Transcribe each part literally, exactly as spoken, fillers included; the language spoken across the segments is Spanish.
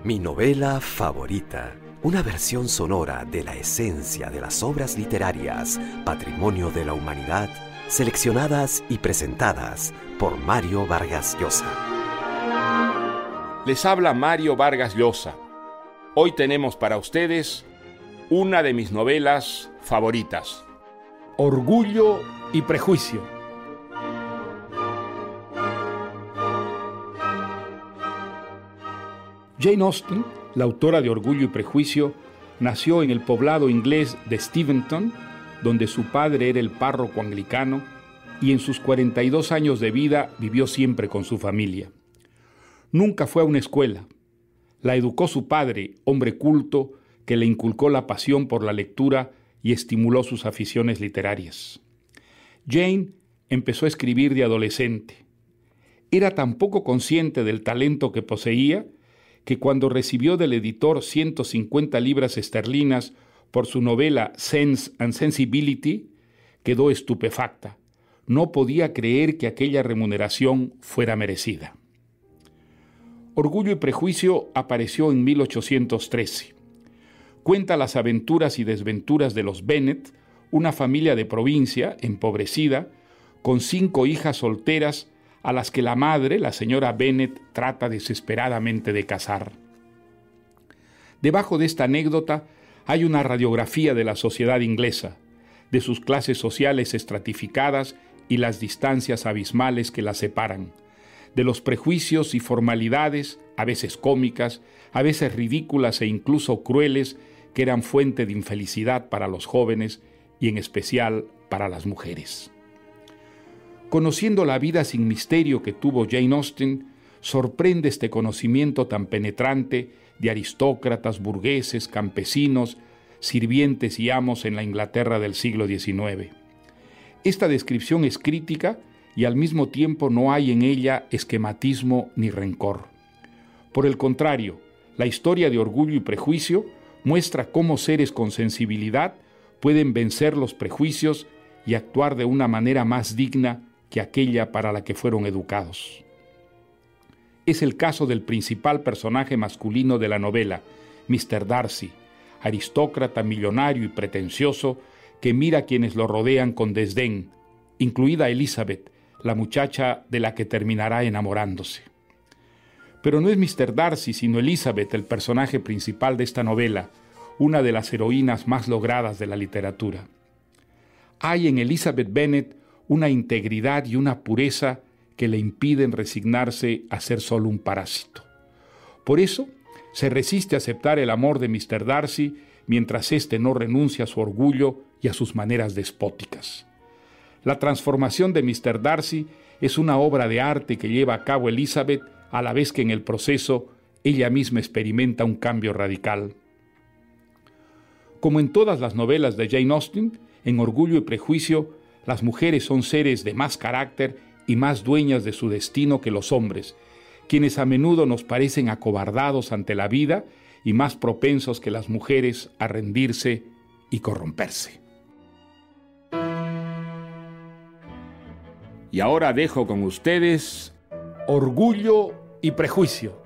Mi novela favorita, una versión sonora de la esencia de las obras literarias, patrimonio de la humanidad, seleccionadas y presentadas por Mario Vargas Llosa. Les habla Mario Vargas Llosa. Hoy tenemos para ustedes una de mis novelas favoritas, Orgullo y Prejuicio. Jane Austen, la autora de Orgullo y Prejuicio, nació en el poblado inglés de Steventon, donde su padre era el párroco anglicano, y en sus cuarenta y dos años de vida vivió siempre con su familia. Nunca fue a una escuela. La educó su padre, hombre culto, que le inculcó la pasión por la lectura y estimuló sus aficiones literarias. Jane empezó a escribir de adolescente. Era tan poco consciente del talento que poseía que cuando recibió del editor ciento cincuenta libras esterlinas por su novela Sense and Sensibility, quedó estupefacta. No podía creer que aquella remuneración fuera merecida. Orgullo y Prejuicio apareció en mil ochocientos trece. Cuenta las aventuras y desventuras de los Bennet, una familia de provincia empobrecida, con cinco hijas solteras a las que la madre, la señora Bennet, trata desesperadamente de casar. Debajo de esta anécdota hay una radiografía de la sociedad inglesa, de sus clases sociales estratificadas y las distancias abismales que las separan, de los prejuicios y formalidades, a veces cómicas, a veces ridículas e incluso crueles, que eran fuente de infelicidad para los jóvenes y en especial para las mujeres. Conociendo la vida sin misterio que tuvo Jane Austen, sorprende este conocimiento tan penetrante de aristócratas, burgueses, campesinos, sirvientes y amos en la Inglaterra del siglo diecinueve. Esta descripción es crítica y al mismo tiempo no hay en ella esquematismo ni rencor. Por el contrario, la historia de Orgullo y Prejuicio muestra cómo seres con sensibilidad pueden vencer los prejuicios y actuar de una manera más digna que aquella para la que fueron educados. Es el caso del principal personaje masculino de la novela, mister Darcy, aristócrata, millonario y pretencioso, que mira a quienes lo rodean con desdén, incluida Elizabeth, la muchacha de la que terminará enamorándose. Pero no es mister Darcy, sino Elizabeth el personaje principal de esta novela, una de las heroínas más logradas de la literatura. Hay en Elizabeth Bennet una integridad y una pureza que le impiden resignarse a ser solo un parásito. Por eso, se resiste a aceptar el amor de mister Darcy mientras éste no renuncia a su orgullo y a sus maneras despóticas. La transformación de mister Darcy es una obra de arte que lleva a cabo Elizabeth, a la vez que en el proceso ella misma experimenta un cambio radical. Como en todas las novelas de Jane Austen, en Orgullo y Prejuicio, las mujeres son seres de más carácter y más dueñas de su destino que los hombres, quienes a menudo nos parecen acobardados ante la vida y más propensos que las mujeres a rendirse y corromperse. Y ahora dejo con ustedes Orgullo y Prejuicio.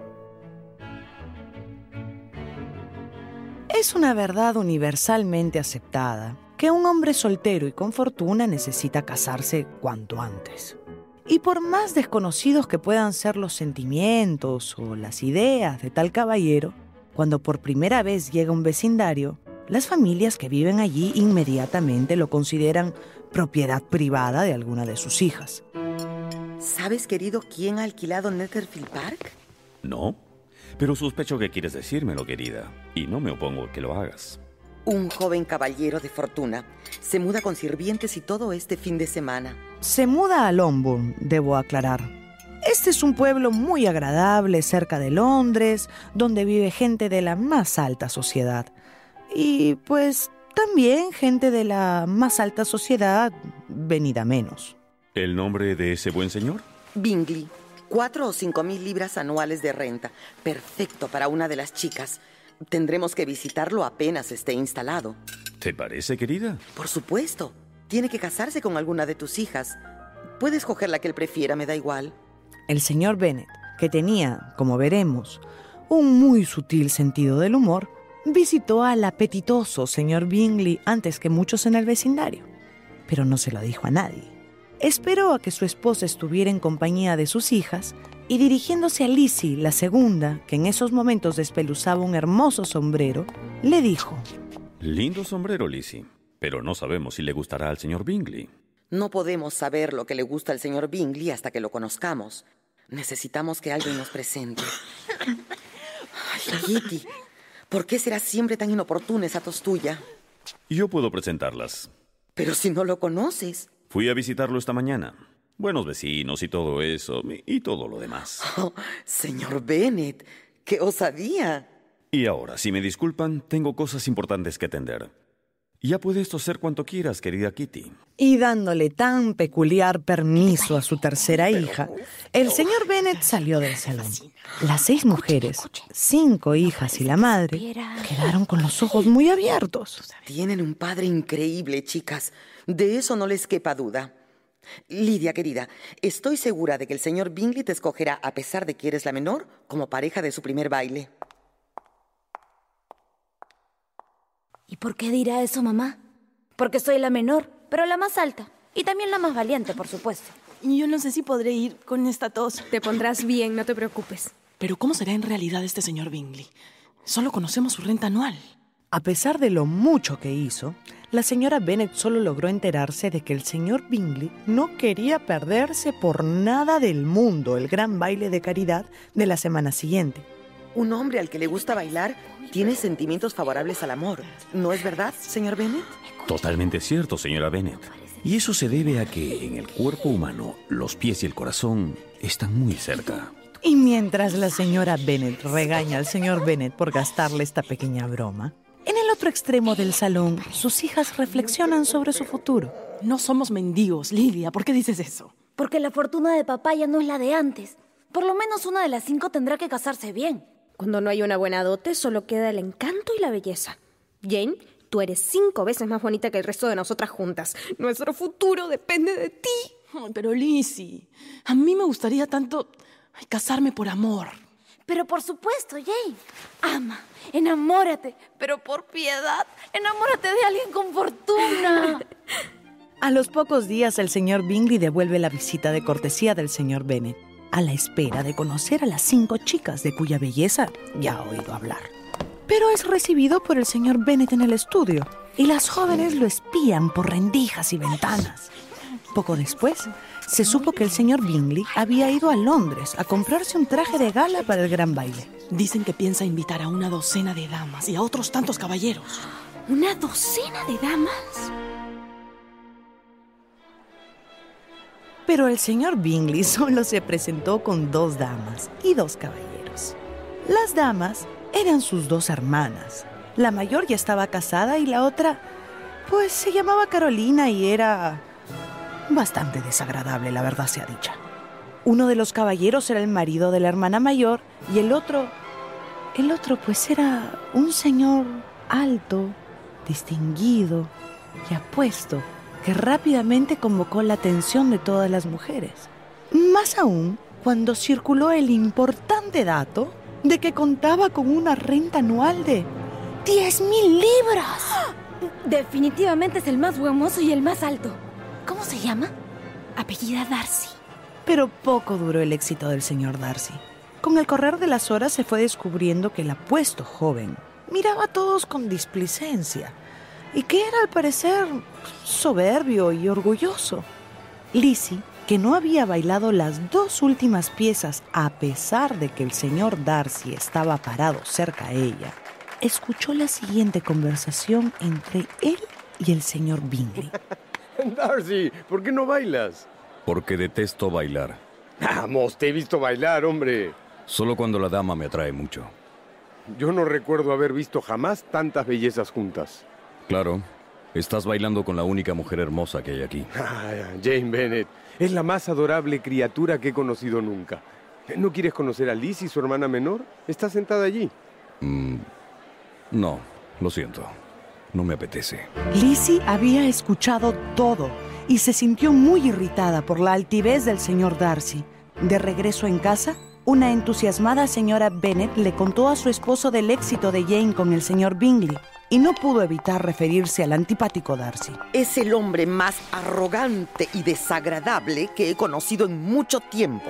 Es una verdad universalmente aceptada que un hombre soltero y con fortuna necesita casarse cuanto antes. Y por más desconocidos que puedan ser los sentimientos o las ideas de tal caballero, cuando por primera vez llega a un vecindario, las familias que viven allí inmediatamente lo consideran propiedad privada de alguna de sus hijas. ¿Sabes, querido, quién ha alquilado Netherfield Park? No, pero sospecho que quieres decírmelo, querida, y no me opongo a que lo hagas. Un joven caballero de fortuna. Se muda con sirvientes y todo este fin de semana. Se muda a Longbourn, debo aclarar. Este es un pueblo muy agradable cerca de Londres, donde vive gente de la más alta sociedad. Y pues también gente de la más alta sociedad venida menos. ¿El nombre de ese buen señor? Bingley. Cuatro o cinco mil libras anuales de renta. Perfecto para una de las chicas. Tendremos que visitarlo apenas esté instalado. ¿Te parece, querida? Por supuesto. Tiene que casarse con alguna de tus hijas. Puedes coger la que él prefiera, me da igual. El señor Bennet, que tenía, como veremos, un muy sutil sentido del humor, visitó al apetitoso señor Bingley antes que muchos en el vecindario, pero no se lo dijo a nadie. Esperó a que su esposa estuviera en compañía de sus hijas y, dirigiéndose a Lizzie, la segunda, que en esos momentos despeluzaba un hermoso sombrero, le dijo: Lindo sombrero, Lizzie, pero no sabemos si le gustará al señor Bingley. No podemos saber lo que le gusta al señor Bingley hasta que lo conozcamos. Necesitamos que alguien nos presente. Ay, Kitty, ¿por qué será siempre tan inoportuna esa tos tuya? Yo puedo presentarlas. Pero si no lo conoces. Fui a visitarlo esta mañana. Buenos vecinos y todo eso, y todo lo demás. Oh, señor Bennet, ¡qué osadía! Y ahora, si me disculpan, tengo cosas importantes que atender. Ya puede esto ser cuanto quieras, querida Kitty. Y dándole tan peculiar permiso a su tercera hija, el señor Bennet salió del salón. Las seis mujeres, cinco hijas y la madre, quedaron con los ojos muy abiertos. Tienen un padre increíble, chicas. De eso no les quepa duda. Lidia, querida, estoy segura de que el señor Bingley te escogerá, a pesar de que eres la menor, como pareja de su primer baile. ¿Y por qué dirá eso, mamá? Porque soy la menor, pero la más alta. Y también la más valiente, por supuesto. Yo no sé si podré ir con esta tos. Te pondrás bien, no te preocupes. Pero ¿cómo será en realidad este señor Bingley? Solo conocemos su renta anual. A pesar de lo mucho que hizo, la señora Bennet solo logró enterarse de que el señor Bingley no quería perderse por nada del mundo el gran baile de caridad de la semana siguiente. Un hombre al que le gusta bailar tiene sentimientos favorables al amor. ¿No es verdad, señor Bennet? Totalmente cierto, señora Bennet. Y eso se debe a que en el cuerpo humano los pies y el corazón están muy cerca. Y mientras la señora Bennet regaña al señor Bennet por gastarle esta pequeña broma, en el otro extremo del salón, sus hijas reflexionan sobre su futuro. No somos mendigos, Lidia. ¿Por qué dices eso? Porque la fortuna de papá ya no es la de antes. Por lo menos una de las cinco tendrá que casarse bien. Cuando no hay una buena dote, solo queda el encanto y la belleza. Jane, tú eres cinco veces más bonita que el resto de nosotras juntas. Nuestro futuro depende de ti. Ay, pero Lizzie, a mí me gustaría tanto ay, casarme por amor. Pero por supuesto, Jane. Ama, enamórate, pero por piedad, enamórate de alguien con fortuna. A los pocos días, el señor Bingley devuelve la visita de cortesía del señor Bennet, a la espera de conocer a las cinco chicas de cuya belleza ya ha oído hablar. Pero es recibido por el señor Bennet en el estudio, y las jóvenes lo espían por rendijas y ventanas. Poco después, se supo que el señor Bingley había ido a Londres a comprarse un traje de gala para el gran baile. Dicen que piensa invitar a una docena de damas y a otros tantos caballeros. ¿Una docena de damas? Pero el señor Bingley solo se presentó con dos damas y dos caballeros. Las damas eran sus dos hermanas. La mayor ya estaba casada y la otra, pues se llamaba Carolina y era bastante desagradable, la verdad sea dicha. Uno de los caballeros era el marido de la hermana mayor y el otro, el otro pues era un señor alto, distinguido y apuesto, que rápidamente convocó la atención de todas las mujeres. Más aún, cuando circuló el importante dato de que contaba con una renta anual de diez mil libras. Definitivamente es el más buen mozo y el más alto. ¿Cómo se llama? Apellida Darcy. Pero poco duró el éxito del señor Darcy. Con el correr de las horas se fue descubriendo que el apuesto joven miraba a todos con displicencia y que era al parecer soberbio y orgulloso. Lizzie, que no había bailado las dos últimas piezas a pesar de que el señor Darcy estaba parado cerca a ella, escuchó la siguiente conversación entre él y el señor Bingley. Darcy, ¿por qué no bailas? Porque detesto bailar. Vamos, te he visto bailar, hombre. Solo cuando la dama me atrae mucho. Yo no recuerdo haber visto jamás tantas bellezas juntas. Claro, estás bailando con la única mujer hermosa que hay aquí. Ah, Jane Bennet, es la más adorable criatura que he conocido nunca. ¿No quieres conocer a Lizzie, su hermana menor? Está sentada allí. Mm, no, lo siento. No me apetece. Lizzie había escuchado todo y se sintió muy irritada por la altivez del señor Darcy. De regreso en casa, Una entusiasmada señora Bennet le contó a su esposo del éxito de Jane con el señor Bingley y no pudo evitar referirse al antipático Darcy. Es el hombre más arrogante y desagradable que he conocido en mucho tiempo.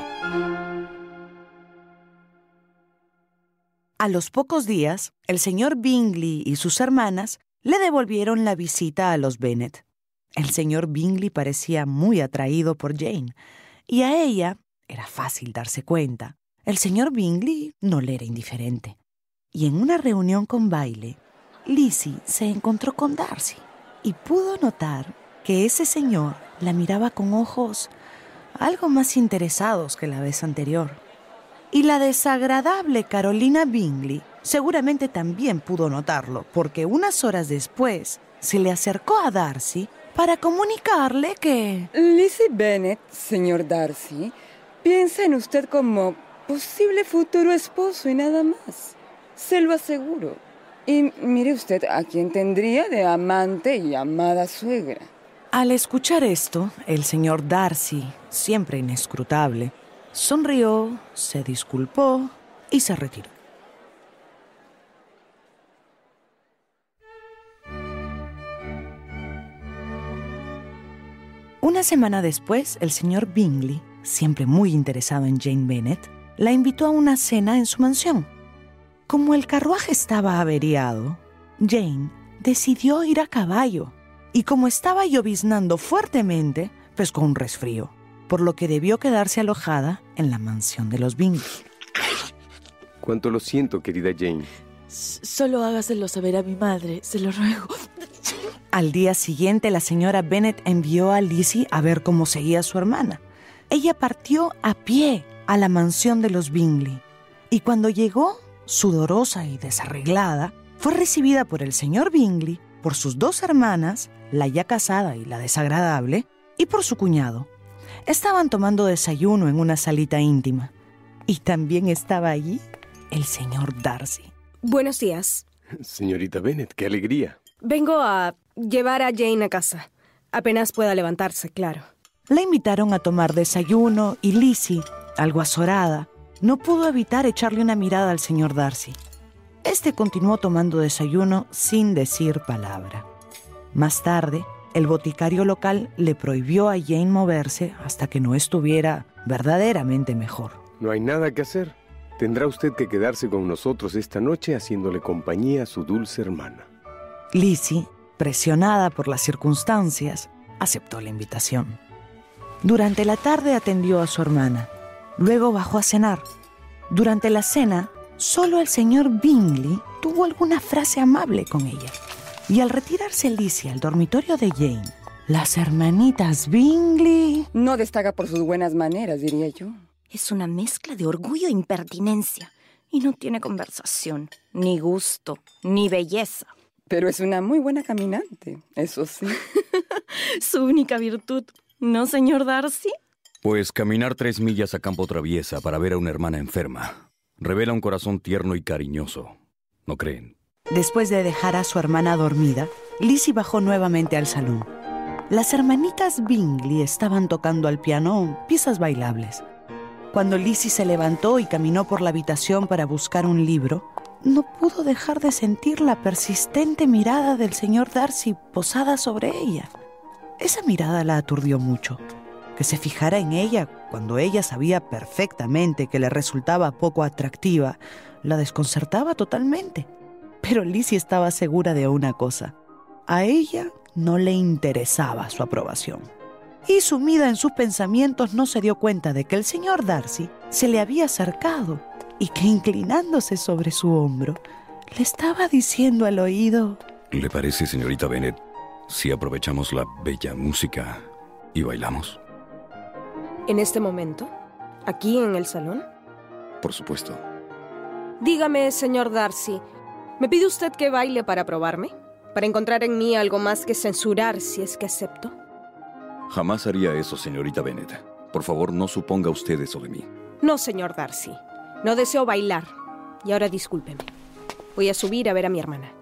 A los pocos días, el señor Bingley y sus hermanas le devolvieron la visita a los Bennet. El señor Bingley parecía muy atraído por Jane, y a ella era fácil darse cuenta. El señor Bingley no le era indiferente. Y en una reunión con baile, Lizzie se encontró con Darcy y pudo notar que ese señor la miraba con ojos algo más interesados que la vez anterior. Y la desagradable Carolina Bingley seguramente también pudo notarlo, porque unas horas después se le acercó a Darcy para comunicarle que... Lizzie Bennet, señor Darcy, piensa en usted como posible futuro esposo y nada más. Se lo aseguro. Y mire usted a quién tendría de amante y amada suegra. Al escuchar esto, el señor Darcy, siempre inescrutable, sonrió, se disculpó y se retiró. Una semana después, el señor Bingley, siempre muy interesado en Jane Bennet, la invitó a una cena en su mansión. Como el carruaje estaba averiado, Jane decidió ir a caballo y como estaba lloviznando fuertemente, pescó un resfrío, por lo que debió quedarse alojada en la mansión de los Bingley. Cuánto lo siento, querida Jane. S- solo hágaselo saber a mi madre, se lo ruego. Al día siguiente, la señora Bennet envió a Lizzie a ver cómo seguía su hermana. Ella partió a pie a la mansión de los Bingley y cuando llegó, sudorosa y desarreglada, fue recibida por el señor Bingley, por sus dos hermanas, la ya casada y la desagradable, y por su cuñado. Estaban tomando desayuno en una salita íntima. Y también estaba allí el señor Darcy. Buenos días. Señorita Bennet, qué alegría. Vengo a llevar a Jane a casa. Apenas pueda levantarse, claro. La invitaron a tomar desayuno y Lizzie, algo azorada, no pudo evitar echarle una mirada al señor Darcy. Este continuó tomando desayuno sin decir palabra. Más tarde, el boticario local le prohibió a Jane moverse hasta que no estuviera verdaderamente mejor. No hay nada que hacer. Tendrá usted que quedarse con nosotros esta noche haciéndole compañía a su dulce hermana. Lizzie, presionada por las circunstancias, aceptó la invitación. Durante la tarde atendió a su hermana. Luego bajó a cenar. Durante la cena, solo el señor Bingley tuvo alguna frase amable con ella. Y al retirarse Lizzie al dormitorio de Jane, las hermanitas Bingley... No destaca por sus buenas maneras, diría yo. Es una mezcla de orgullo e impertinencia. Y no tiene conversación, ni gusto, ni belleza. Pero es una muy buena caminante, eso sí. Su única virtud, ¿no, señor Darcy? Pues caminar tres millas a campo traviesa para ver a una hermana enferma revela un corazón tierno y cariñoso, ¿no creen? Después de dejar a su hermana dormida, Lizzie bajó nuevamente al salón. Las hermanitas Bingley estaban tocando al piano piezas bailables. Cuando Lizzie se levantó y caminó por la habitación para buscar un libro, no pudo dejar de sentir la persistente mirada del señor Darcy posada sobre ella. Esa mirada la aturdió mucho. Que se fijara en ella cuando ella sabía perfectamente que le resultaba poco atractiva, la desconcertaba totalmente. Pero Lizzie estaba segura de una cosa. A ella no le interesaba su aprobación. Y sumida en sus pensamientos no se dio cuenta de que el señor Darcy se le había acercado y que inclinándose sobre su hombro, le estaba diciendo al oído... ¿Le parece, señorita Bennet, si aprovechamos la bella música y bailamos? ¿En este momento? ¿Aquí en el salón? Por supuesto. Dígame, señor Darcy, ¿me pide usted que baile para probarme? ¿Para encontrar en mí algo más que censurar si es que acepto? Jamás haría eso, señorita Bennet. Por favor, no suponga usted eso de mí. No, señor Darcy. No deseo bailar. Y ahora discúlpeme. Voy a subir a ver a mi hermana.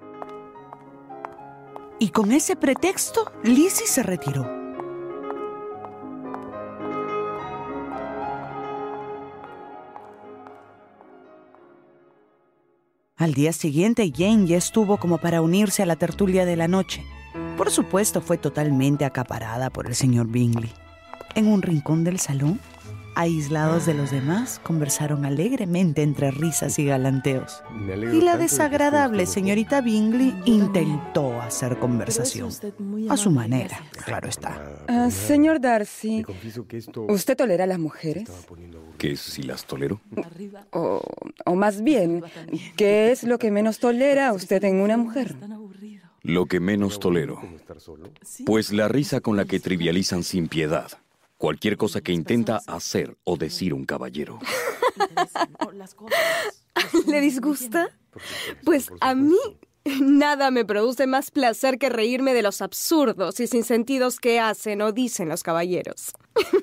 Y con ese pretexto, Lizzie se retiró. Al día siguiente, Jane ya estuvo como para unirse a la tertulia de la noche. Por supuesto, fue totalmente acaparada por el señor Bingley. En un rincón del salón, aislados de los demás, conversaron alegremente entre risas y galanteos. Y la desagradable señorita Bingley intentó hacer conversación. A su manera, claro está. Uh, señor Darcy, ¿usted tolera a las mujeres? ¿Qué si las tolero? O, o más bien, ¿qué es lo que menos tolera usted en una mujer? Lo que menos tolero. Pues la risa con la que trivializan sin piedad cualquier cosa que intenta hacer o decir un caballero. ¿Le disgusta? Pues a mí nada me produce más placer que reírme de los absurdos y sinsentidos que hacen o dicen los caballeros.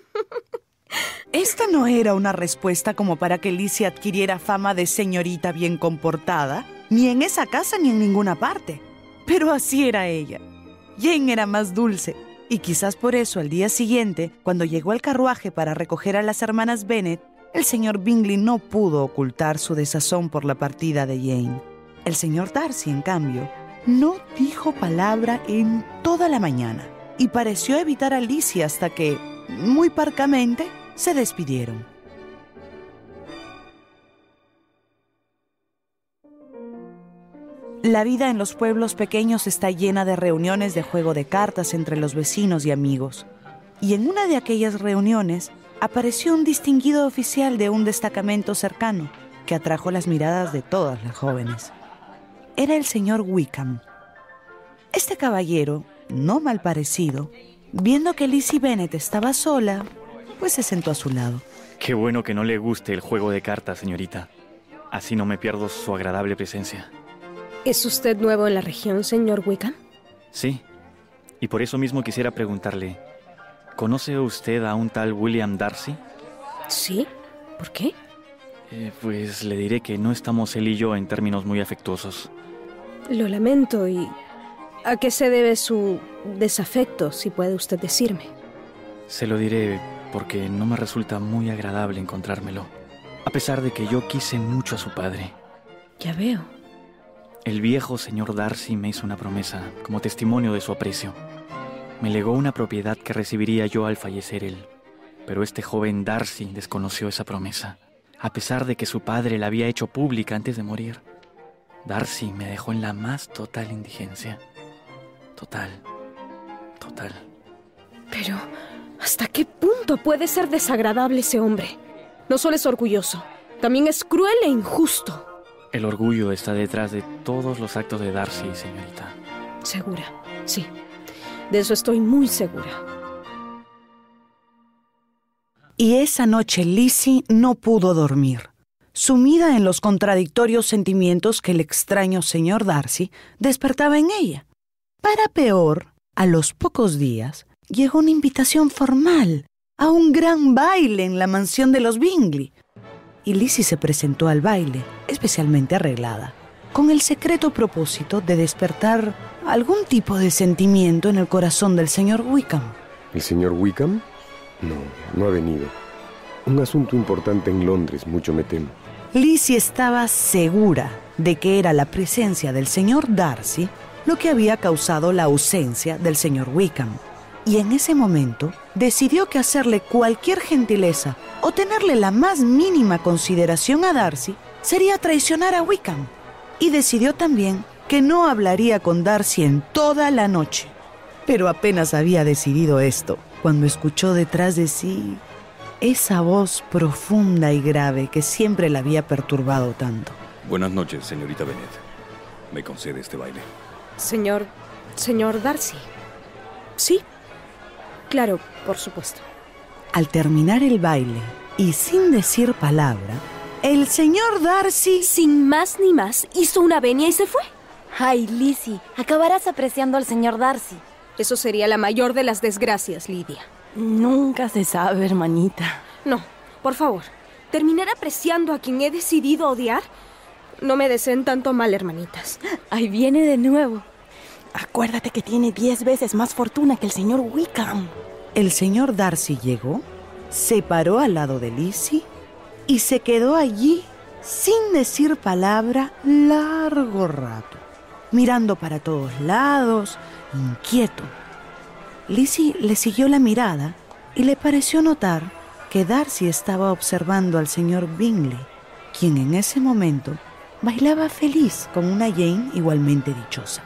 Esta no era una respuesta como para que Lizzie adquiriera fama de señorita bien comportada, ni en esa casa ni en ninguna parte. Pero así era ella. Jane era más dulce. Y quizás por eso, al día siguiente, cuando llegó el carruaje para recoger a las hermanas Bennet, el señor Bingley no pudo ocultar su desazón por la partida de Jane. El señor Darcy, en cambio, no dijo palabra en toda la mañana y pareció evitar a Lizzie hasta que, muy parcamente, se despidieron. La vida en los pueblos pequeños está llena de reuniones de juego de cartas entre los vecinos y amigos. Y en una de aquellas reuniones apareció un distinguido oficial de un destacamento cercano que atrajo las miradas de todas las jóvenes. Era el señor Wickham. Este caballero, no mal parecido, viendo que Lizzie Bennet estaba sola, pues se sentó a su lado. Qué bueno que no le guste el juego de cartas, señorita. Así no me pierdo su agradable presencia. ¿Es usted nuevo en la región, señor Wickham? Sí, y por eso mismo quisiera preguntarle, ¿conoce usted a un tal William Darcy? Sí, ¿por qué? Eh, pues le diré que no estamos él y yo en términos muy afectuosos. Lo lamento. ¿Y a qué se debe su desafecto, si puede usted decirme? Se lo diré porque no me resulta muy agradable encontrármelo, a pesar de que yo quise mucho a su padre. Ya veo. El viejo señor Darcy me hizo una promesa como testimonio de su aprecio. Me legó una propiedad que recibiría yo al fallecer él, pero este joven Darcy desconoció esa promesa, a pesar de que su padre la había hecho pública antes de morir. Darcy me dejó en la más total indigencia. Total, total. Pero, ¿hasta qué punto puede ser desagradable ese hombre? No solo es orgulloso, también es cruel e injusto. El orgullo está detrás de todos los actos de Darcy, señorita. Segura, sí. De eso estoy muy segura. Y esa noche Lizzie no pudo dormir, sumida en los contradictorios sentimientos que el extraño señor Darcy despertaba en ella. Para peor, a los pocos días llegó una invitación formal a un gran baile en la mansión de los Bingley. Y Lizzie se presentó al baile, especialmente arreglada, con el secreto propósito de despertar algún tipo de sentimiento en el corazón del señor Wickham. ¿El señor Wickham? No, no ha venido. Un asunto importante en Londres, mucho me temo. Lizzie estaba segura de que era la presencia del señor Darcy lo que había causado la ausencia del señor Wickham. Y en ese momento decidió que hacerle cualquier gentileza o tenerle la más mínima consideración a Darcy sería traicionar a Wickham. Y decidió también que no hablaría con Darcy en toda la noche. Pero apenas había decidido esto cuando escuchó detrás de sí esa voz profunda y grave que siempre la había perturbado tanto. Buenas noches, señorita Bennet. ¿Me concede este baile? Señor... señor Darcy. Sí. Claro, por supuesto. Al terminar el baile, y sin decir palabra, el señor Darcy, sin más ni más, hizo una venia y se fue. Ay, Lizzie, acabarás apreciando al señor Darcy. Eso sería la mayor de las desgracias, Lidia. Nunca se sabe, hermanita. No, por favor, ¿terminar apreciando a quien he decidido odiar? No me deseen tanto mal, hermanitas. Ahí viene de nuevo. Acuérdate que tiene diez veces más fortuna que el señor Wickham. El señor Darcy llegó, se paró al lado de Lizzie y se quedó allí sin decir palabra largo rato, mirando para todos lados, inquieto. Lizzie le siguió la mirada y le pareció notar que Darcy estaba observando al señor Bingley, quien en ese momento bailaba feliz con una Jane igualmente dichosa.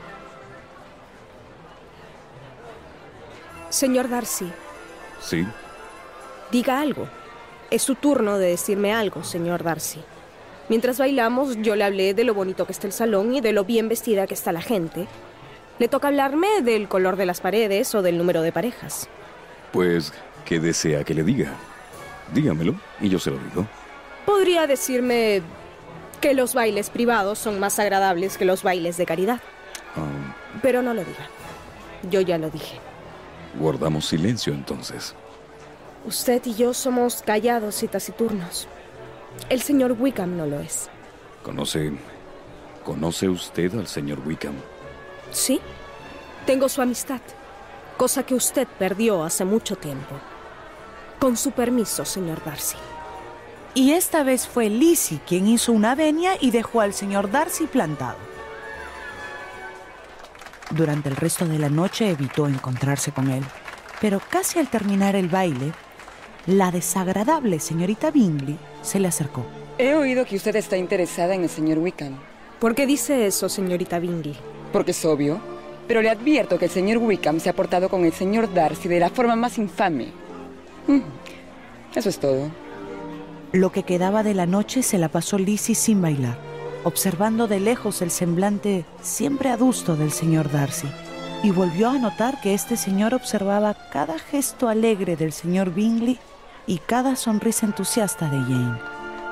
Señor Darcy. ¿Sí? Diga algo. Es su turno de decirme algo, señor Darcy. Mientras bailamos, yo le hablé de lo bonito que está el salón y de lo bien vestida que está la gente. Le toca hablarme del color de las paredes o del número de parejas. Pues, ¿qué desea que le diga? Dígamelo y yo se lo digo. Podría decirme que los bailes privados son más agradables que los bailes de caridad. Um, Pero no lo diga. Yo ya lo dije. Guardamos silencio entonces. Usted y yo somos callados y taciturnos. El señor Wickham no lo es. ¿Conoce... ¿Conoce usted al señor Wickham? Sí. Tengo su amistad. Cosa que usted perdió hace mucho tiempo. Con su permiso, señor Darcy. Y esta vez fue Lizzie quien hizo una venia y dejó al señor Darcy plantado. Durante el resto de la noche evitó encontrarse con él, pero casi al terminar el baile, la desagradable señorita Bingley se le acercó. He oído que usted está interesada en el señor Wickham. ¿Por qué dice eso, señorita Bingley? Porque es obvio, pero le advierto que el señor Wickham se ha portado con el señor Darcy de la forma más infame. Mm, eso es todo. Lo que quedaba de la noche se la pasó Lizzie sin bailar, observando de lejos el semblante siempre adusto del señor Darcy, y volvió a notar que este señor observaba cada gesto alegre del señor Bingley y cada sonrisa entusiasta de Jane.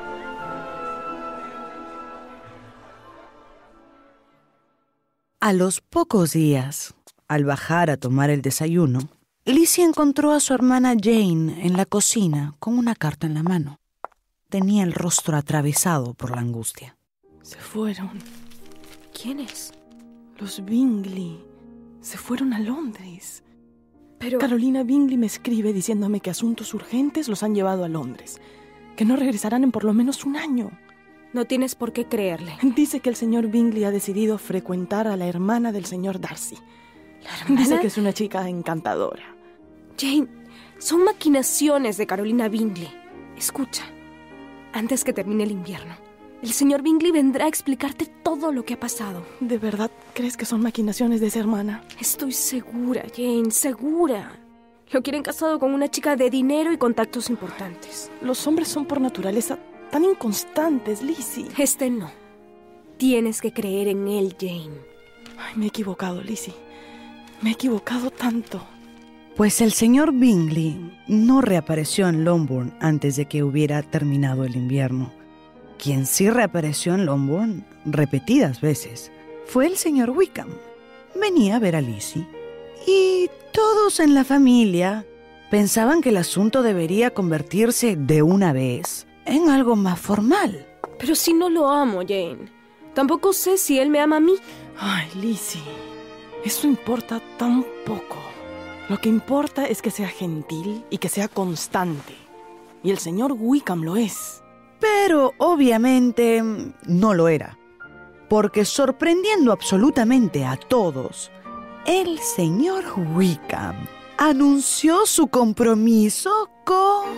A los pocos días, al bajar a tomar el desayuno, Lizzie encontró a su hermana Jane en la cocina con una carta en la mano. Tenía el rostro atravesado por la angustia. Se fueron. ¿Quiénes? Los Bingley. Se fueron a Londres. Pero... Carolina Bingley me escribe diciéndome que asuntos urgentes los han llevado a Londres. Que no regresarán en por lo menos un año. No tienes por qué creerle. Dice que el señor Bingley ha decidido frecuentar a la hermana del señor Darcy. ¿La hermana? Dice que es una chica encantadora. Jane, son maquinaciones de Carolina Bingley. Escucha. Antes que termine el invierno, el señor Bingley vendrá a explicarte todo lo que ha pasado. ¿De verdad crees que son maquinaciones de esa hermana? Estoy segura, Jane, segura. Lo quieren casado con una chica de dinero y contactos importantes. Los hombres son por naturaleza tan inconstantes, Lizzie. Este no. Tienes que creer en él, Jane. Ay, me he equivocado, Lizzie. Me he equivocado tanto. Pues el señor Bingley no reapareció en Longbourn antes de que hubiera terminado el invierno. Quien sí reapareció en Longbourn repetidas veces fue el señor Wickham. Venía a ver a Lizzie y todos en la familia pensaban que el asunto debería convertirse de una vez en algo más formal. Pero si no lo amo, Jane. Tampoco sé si él me ama a mí. Ay, Lizzie, eso importa tan poco. Lo que importa es que sea gentil y que sea constante. Y el señor Wickham lo es. Pero obviamente no lo era. Porque sorprendiendo absolutamente a todos, el señor Wickham anunció su compromiso con...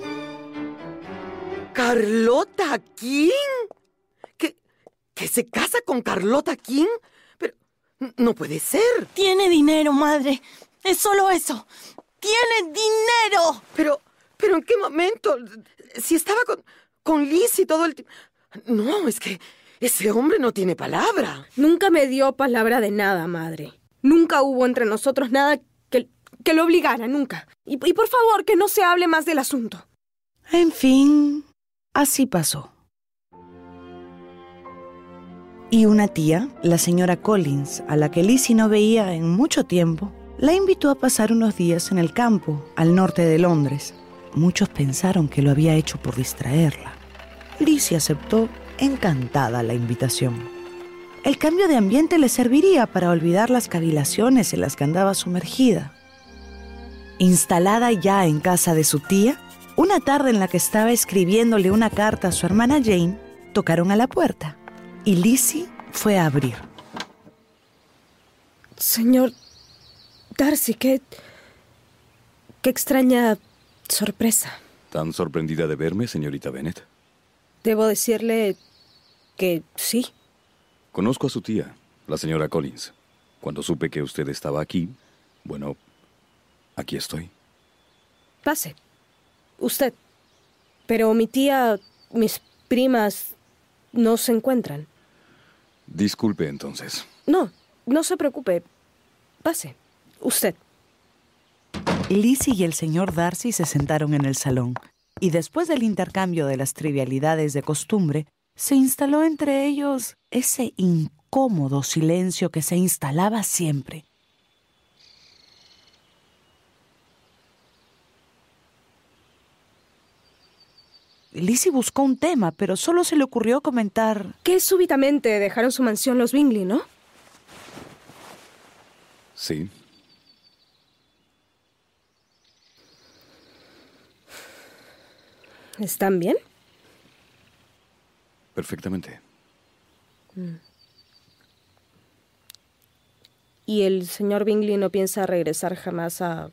¿Carlota King? ¿Que, que se casa con Carlota King? Pero no puede ser. Tiene dinero, madre. Es solo eso. ¡Tiene dinero! Pero, pero ¿en qué momento? Si estaba con, con Lizzie todo el tiempo... No, es que ese hombre no tiene palabra. Nunca me dio palabra de nada, madre. Nunca hubo entre nosotros nada que, que lo obligara, nunca. Y, y por favor, que no se hable más del asunto. En fin, así pasó. Y una tía, la señora Collins, a la que Lizzie no veía en mucho tiempo, la invitó a pasar unos días en el campo, al norte de Londres. Muchos pensaron que lo había hecho por distraerla. Lizzie aceptó encantada la invitación. El cambio de ambiente le serviría para olvidar las cavilaciones en las que andaba sumergida. Instalada ya en casa de su tía, una tarde en la que estaba escribiéndole una carta a su hermana Jane, Tocaron a la puerta y Lizzie fue a abrir. Señor Darcy, qué... qué extraña sorpresa. ¿Tan sorprendida de verme, señorita Bennet? Debo decirle que sí. Conozco a su tía, la señora Collins. Cuando supe que usted estaba aquí, bueno, aquí estoy. Pase. Usted. Pero mi tía, mis primas, no se encuentran. Disculpe, entonces. No, no se preocupe. Pase. Usted. Lizzie y el señor Darcy se sentaron en el salón, y después del intercambio de las trivialidades de costumbre, se instaló entre ellos ese incómodo silencio que se instalaba siempre. Lizzie buscó un tema, pero solo se le ocurrió comentar... Que súbitamente dejaron su mansión los Bingley, ¿no? Sí. ¿Están bien? Perfectamente. Mm. ¿Y el señor Bingley no piensa regresar jamás a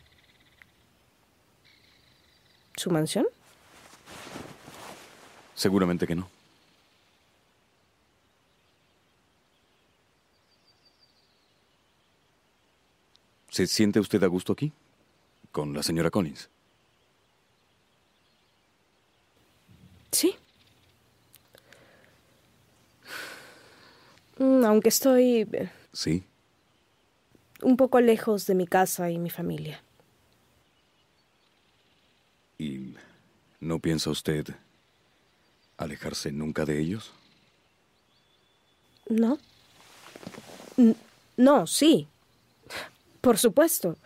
su mansión? Seguramente que no. ¿Se siente usted a gusto aquí? ¿Con la señora Collins? Sí. Mm, aunque estoy... Sí. Un poco lejos de mi casa y mi familia. ¿Y no piensa usted alejarse nunca de ellos? ¿No? N- no, sí. Por supuesto.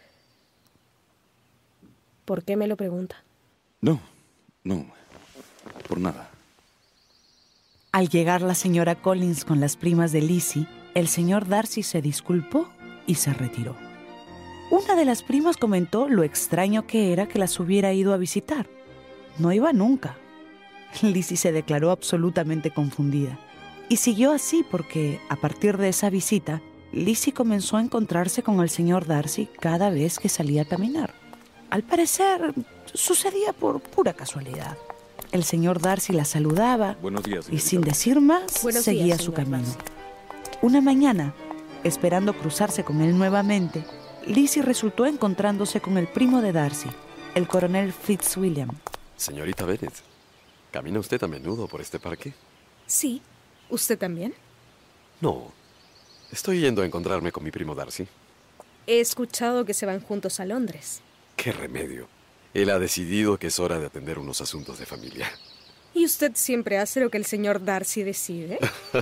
¿Por qué me lo pregunta? No, no. Por nada. Al llegar la señora Collins con las primas de Lizzie, el señor Darcy se disculpó y se retiró. Una de las primas comentó lo extraño que era que las hubiera ido a visitar. No iba nunca. Lizzie se declaró absolutamente confundida. Y siguió así porque, a partir de esa visita, Lizzie comenzó a encontrarse con el señor Darcy cada vez que salía a caminar. Al parecer, sucedía por pura casualidad. El señor Darcy la saludaba Buenos días, y sin decir más, Buenos seguía días, su señor camino. Darcy. Una mañana, esperando cruzarse con él nuevamente, Lizzie resultó encontrándose con el primo de Darcy, el coronel Fitzwilliam. Señorita Bennet, ¿camina usted a menudo por este parque? Sí. ¿Usted también? No. Estoy yendo a encontrarme con mi primo Darcy. He escuchado que se van juntos a Londres. ¡Qué remedio! Él ha decidido que es hora de atender unos asuntos de familia. ¿Y usted siempre hace lo que el señor Darcy decide?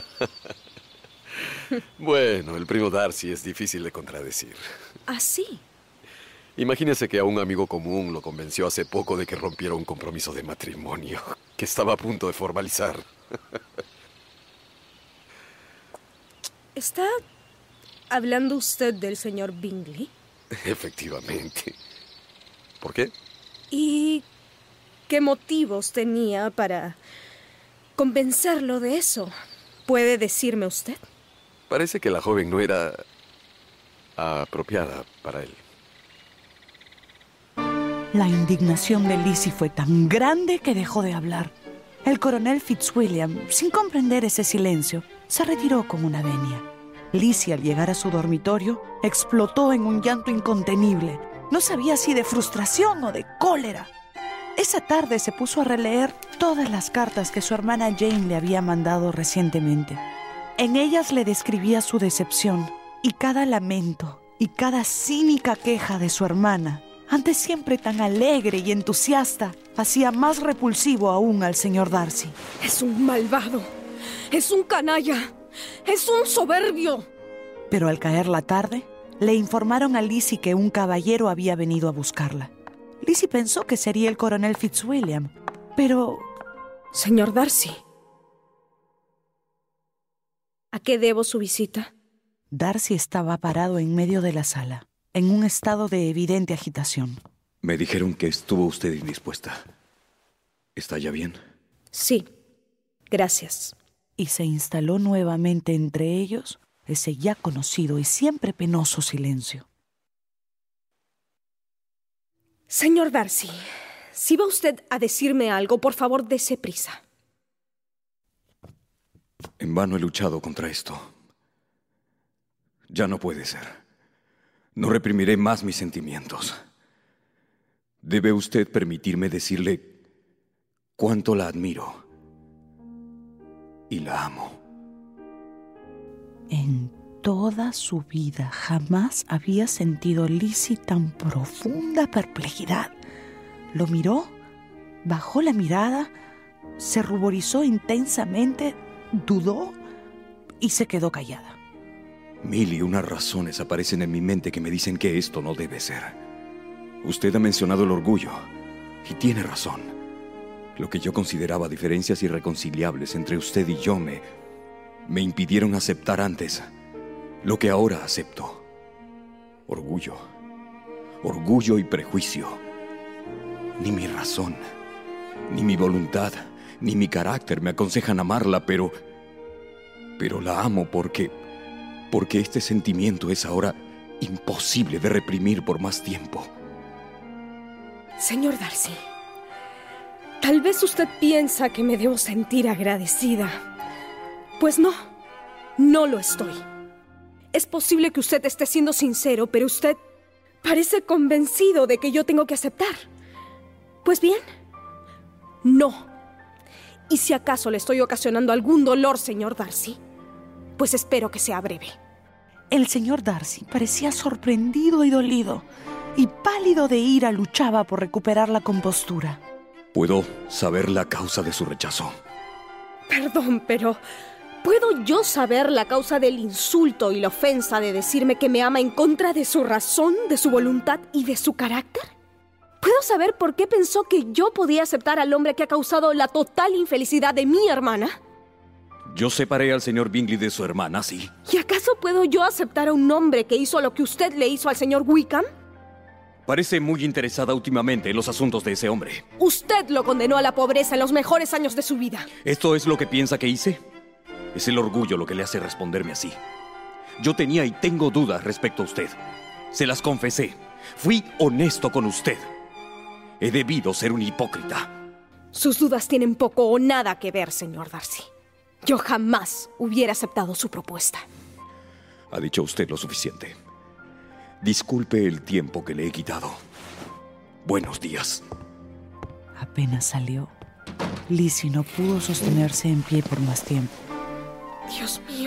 Bueno, el primo Darcy es difícil de contradecir. ¿Ah, sí? Imagínese que a un amigo común lo convenció hace poco de que rompiera un compromiso de matrimonio que estaba a punto de formalizar. ¿Está hablando usted del señor Bingley? Efectivamente. ¿Por qué? ¿Y qué motivos tenía para convencerlo de eso? ¿Puede decirme usted? Parece que la joven no era apropiada para él. La indignación de Lizzie fue tan grande que dejó de hablar. El coronel Fitzwilliam, sin comprender ese silencio, se retiró con una venia. Lizzie, al llegar a su dormitorio, explotó en un llanto incontenible. No sabía si de frustración o de cólera. Esa tarde se puso a releer todas las cartas que su hermana Jane le había mandado recientemente. En ellas le describía su decepción y cada lamento y cada cínica queja de su hermana, antes siempre tan alegre y entusiasta, hacía más repulsivo aún al señor Darcy. Es un malvado, es un canalla, es un soberbio. Pero al caer la tarde, le informaron a Lizzie que un caballero había venido a buscarla. Lizzie pensó que sería el coronel Fitzwilliam, pero... Señor Darcy, ¿a qué debo su visita? Darcy estaba parado en medio de la sala, en un estado de evidente agitación. Me dijeron que estuvo usted indispuesta. ¿Está ya bien? Sí, Gracias. Y se instaló nuevamente entre ellos ese ya conocido y siempre penoso silencio. Señor Darcy, si va usted a decirme algo, por favor, dese prisa. En vano he luchado contra esto. Ya no puede ser. No reprimiré más mis sentimientos. Debe usted permitirme decirle cuánto la admiro y la amo. En toda su vida jamás había sentido Lizzie tan profunda perplejidad. Lo miró, bajó la mirada, se ruborizó intensamente, dudó y se quedó callada. Mil y unas razones aparecen en mi mente que me dicen que esto no debe ser. Usted ha mencionado el orgullo, y tiene razón. Lo que yo consideraba diferencias irreconciliables entre usted y yo me, me impidieron aceptar antes lo que ahora acepto. Orgullo, orgullo y prejuicio. Ni mi razón, ni mi voluntad, ni mi carácter me aconsejan amarla, pero... Pero la amo porque... Porque este sentimiento es ahora imposible de reprimir por más tiempo. Señor Darcy, tal vez usted piensa que me debo sentir agradecida. Pues no, no lo estoy. Es posible que usted esté siendo sincero, pero usted parece convencido de que yo tengo que aceptar. Pues bien, no. Y si acaso le estoy ocasionando algún dolor, señor Darcy, pues espero que sea breve. El señor Darcy parecía sorprendido y dolido, y pálido de ira luchaba por recuperar la compostura. ¿Puedo saber la causa de su rechazo? Perdón, pero ¿puedo yo saber la causa del insulto y la ofensa de decirme que me ama en contra de su razón, de su voluntad y de su carácter? ¿Puedo saber por qué pensó que yo podía aceptar al hombre que ha causado la total infelicidad de mi hermana? Yo separé al señor Bingley de su hermana, sí. ¿Y acaso puedo yo aceptar a un hombre que hizo lo que usted le hizo al señor Wickham? Parece muy interesada últimamente en los asuntos de ese hombre. Usted lo condenó a la pobreza en los mejores años de su vida. ¿Esto es lo que piensa que hice? Es el orgullo lo que le hace responderme así. Yo tenía y tengo dudas respecto a usted. Se las confesé. Fui honesto con usted. He debido ser un hipócrita. Sus dudas tienen poco o nada que ver, señor Darcy. Yo jamás hubiera aceptado su propuesta. Ha dicho usted lo suficiente. Disculpe el tiempo que le he quitado. Buenos días. Apenas salió, Lizzie no pudo sostenerse en pie por más tiempo. Dios mío,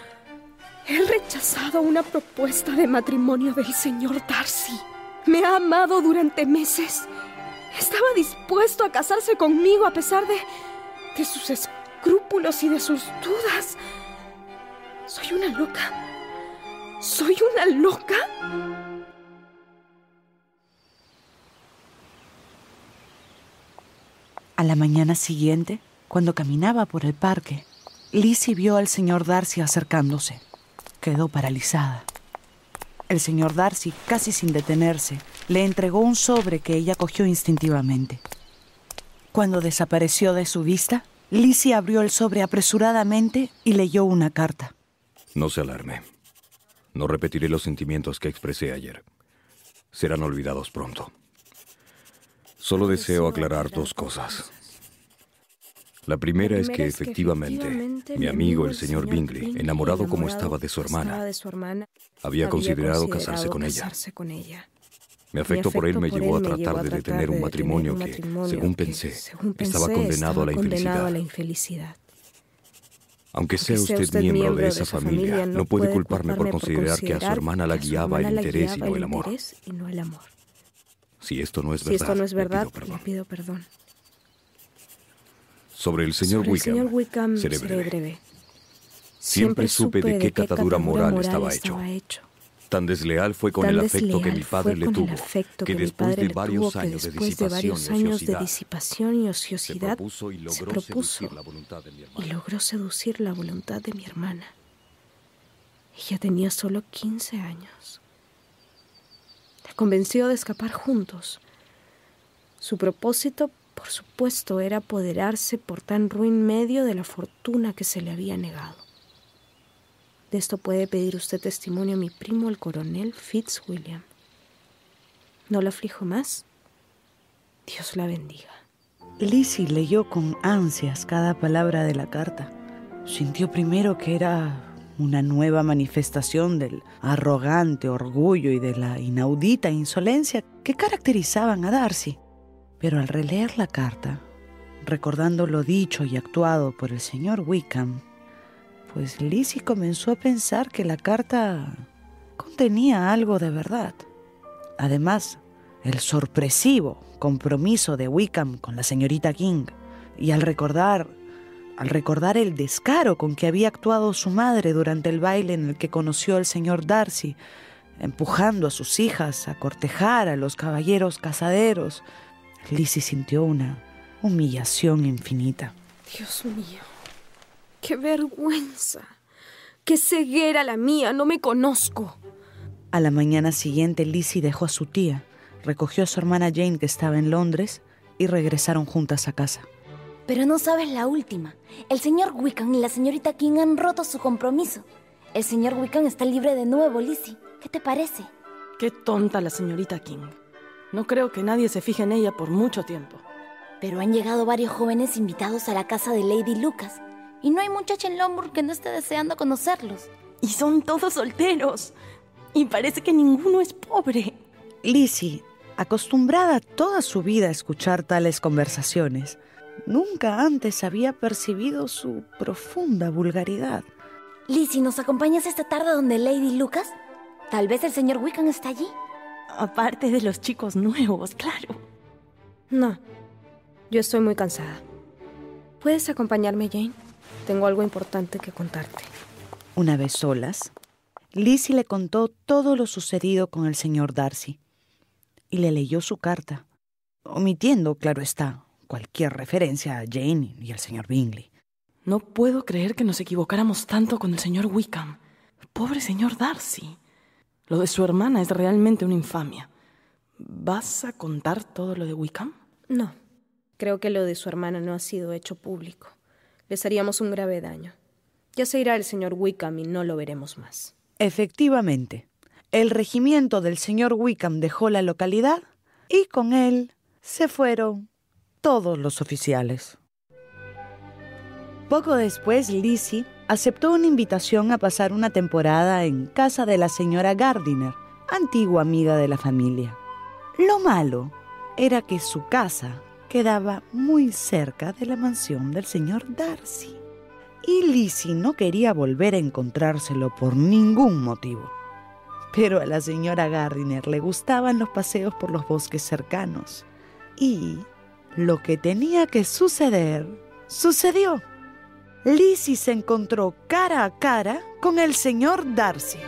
he rechazado una propuesta de matrimonio del señor Darcy. Me ha amado durante meses. Estaba dispuesto a casarse conmigo a pesar de, de sus escrúpulos y de sus dudas. Soy una loca. ¿Soy una loca? A la mañana siguiente, cuando caminaba por el parque, Lizzie vio al señor Darcy acercándose. Quedó paralizada. El señor Darcy, casi sin detenerse, le entregó un sobre que ella cogió instintivamente. Cuando desapareció de su vista, Lizzie abrió el sobre apresuradamente y leyó una carta. No se alarme. No repetiré los sentimientos que expresé ayer. Serán olvidados pronto. Solo deseo aclarar dos cosas. La primera es que efectivamente mi amigo el señor Bingley, enamorado como estaba de su hermana, había considerado casarse con ella. Mi afecto por él me llevó a tratar de detener un matrimonio que, según pensé, estaba condenado a la infelicidad. Aunque sea usted miembro de esa familia, no puede culparme por considerar que a su hermana la guiaba el interés y no el amor. Si esto no es verdad, le pido perdón. Sobre el señor Wickham, seré breve. Siempre supe de qué catadura moral estaba hecho. Tan desleal fue con el afecto que mi padre le tuvo, que después de varios años de disipación y ociosidad, se propuso y logró seducir la voluntad de mi hermana. Y logró seducir la voluntad de mi hermana. Ella tenía solo quince años. La convenció de escapar juntos. Su propósito Por supuesto, era apoderarse por tan ruin medio de la fortuna que se le había negado. De esto puede pedir usted testimonio a mi primo, el coronel Fitzwilliam. ¿No la aflijo más? Dios la bendiga. Lizzie leyó con ansias cada palabra de la carta. Sintió primero que era una nueva manifestación del arrogante orgullo y de la inaudita insolencia que caracterizaban a Darcy. Pero al releer la carta, recordando lo dicho y actuado por el señor Wickham, pues Lizzie comenzó a pensar que la carta contenía algo de verdad. Además, el sorpresivo compromiso de Wickham con la señorita King, y al recordar, al recordar el descaro con que había actuado su madre durante el baile en el que conoció al señor Darcy, empujando a sus hijas a cortejar a los caballeros casaderos, Lizzie sintió una humillación infinita. Dios mío, qué vergüenza, qué ceguera la mía, no me conozco. A la mañana siguiente, Lizzie dejó a su tía, recogió a su hermana Jane, que estaba en Londres, y regresaron juntas a casa. Pero no sabes la última. El señor Wickham y la señorita King han roto su compromiso. El señor Wickham está libre de nuevo, Lizzie. ¿Qué te parece? Qué tonta la señorita King. No creo que nadie se fije en ella por mucho tiempo. Pero han llegado varios jóvenes invitados a la casa de Lady Lucas. Y no hay muchacha en Longbourn que no esté deseando conocerlos. Y son todos solteros. Y parece que ninguno es pobre. Lizzie, acostumbrada toda su vida a escuchar tales conversaciones, nunca antes había percibido su profunda vulgaridad. Lizzie, ¿nos acompañas esta tarde donde Lady Lucas? Tal vez el señor Wickham está allí. Aparte de los chicos nuevos, claro. No, yo estoy muy cansada. ¿Puedes acompañarme, Jane? Tengo algo importante que contarte. Una vez solas, Lizzie le contó todo lo sucedido con el señor Darcy y le leyó su carta, omitiendo, claro está, cualquier referencia a Jane y al señor Bingley. No puedo creer que nos equivocáramos tanto con el señor Wickham. Pobre señor Darcy. Lo de su hermana es realmente una infamia. ¿Vas a contar todo lo de Wickham? No. Creo que lo de su hermana no ha sido hecho público. Les haríamos un grave daño. Ya se irá el señor Wickham y no lo veremos más. Efectivamente, el regimiento del señor Wickham dejó la localidad y con él se fueron todos los oficiales. Poco después, Lizzie aceptó una invitación a pasar una temporada en casa de la señora Gardiner, antigua amiga de la familia. Lo malo era que su casa quedaba muy cerca de la mansión del señor Darcy, y Lizzie no quería volver a encontrárselo por ningún motivo. Pero a la señora Gardiner le gustaban los paseos por los bosques cercanos, y lo que tenía que suceder, sucedió. Lizzie se encontró cara a cara con el señor Darcy.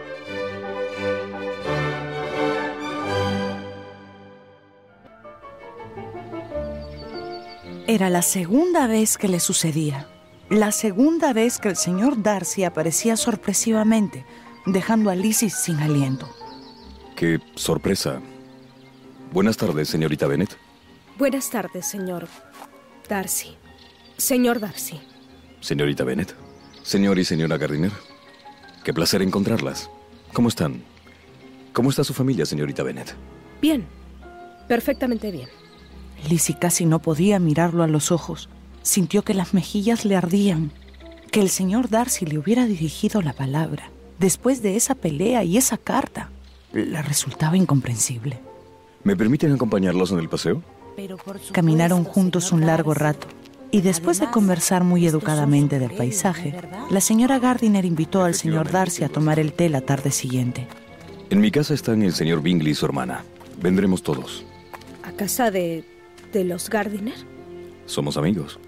Era la segunda vez que le sucedía. La segunda vez que el señor Darcy aparecía sorpresivamente, dejando a Lizzie sin aliento. ¡Qué sorpresa! Buenas tardes, señorita Bennet. Buenas tardes, señor Darcy. Señor Darcy. Señorita Bennet. Señor y señora Gardiner. Qué placer encontrarlas. ¿Cómo están? ¿Cómo está su familia, señorita Bennet? Bien. Perfectamente bien. Lizzie casi no podía mirarlo a los ojos. Sintió que las mejillas le ardían. Que el señor Darcy le hubiera dirigido la palabra después de esa pelea y esa carta le resultaba incomprensible. ¿Me permiten acompañarlos en el paseo? Caminaron juntos un largo rato. Y después de conversar muy educadamente del paisaje, la señora Gardiner invitó al señor Darcy a tomar el té la tarde siguiente. En mi casa están el señor Bingley y su hermana. Vendremos todos. ¿A casa de, de los Gardiner? Somos amigos.